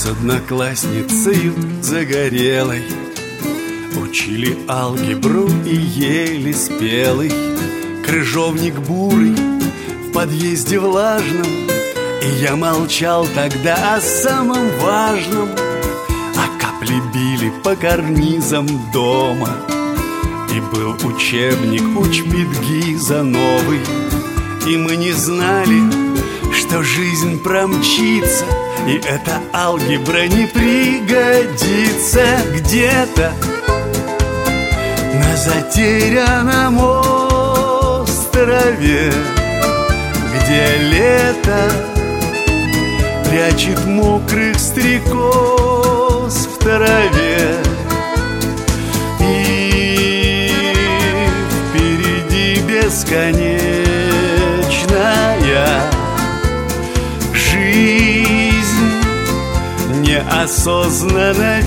одноклассницею загорелой учили алгебру и ели спелый крыжовник бурый в подъезде влажном. И я молчал тогда о самом важном, а капли били по карнизам дома. И был учебник Учбедгиза новый, и мы не знали, что жизнь промчится, и эта алгебра не пригодится. Где-то на затерянном острове, где лето прячет мокрых стрекоз в траве, и впереди бесконечная жизнь, неосознанно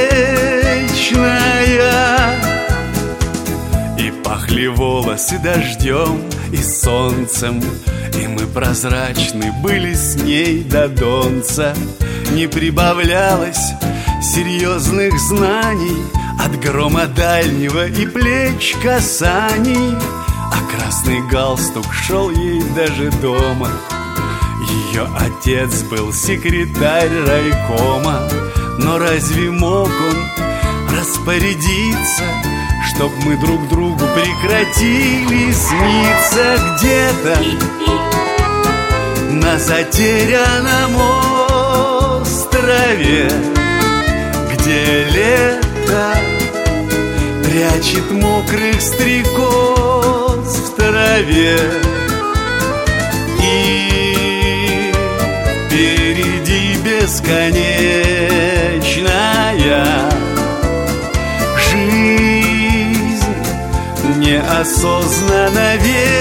вечная. И пахли волосы дождем и солнцем, и мы прозрачны были с ней до донца. Не прибавлялось серьезных знаний от грома дальнего и плеч касаний, а красный галстук шел ей даже дома. Ее отец был секретарь райкома, но разве мог он распорядиться, чтоб мы друг другу прекратили сниться? Где-то на затерянном острове, где лето прячет мокрых стрекоз в траве, и впереди бесконечная жизнь, неосознанно вечная.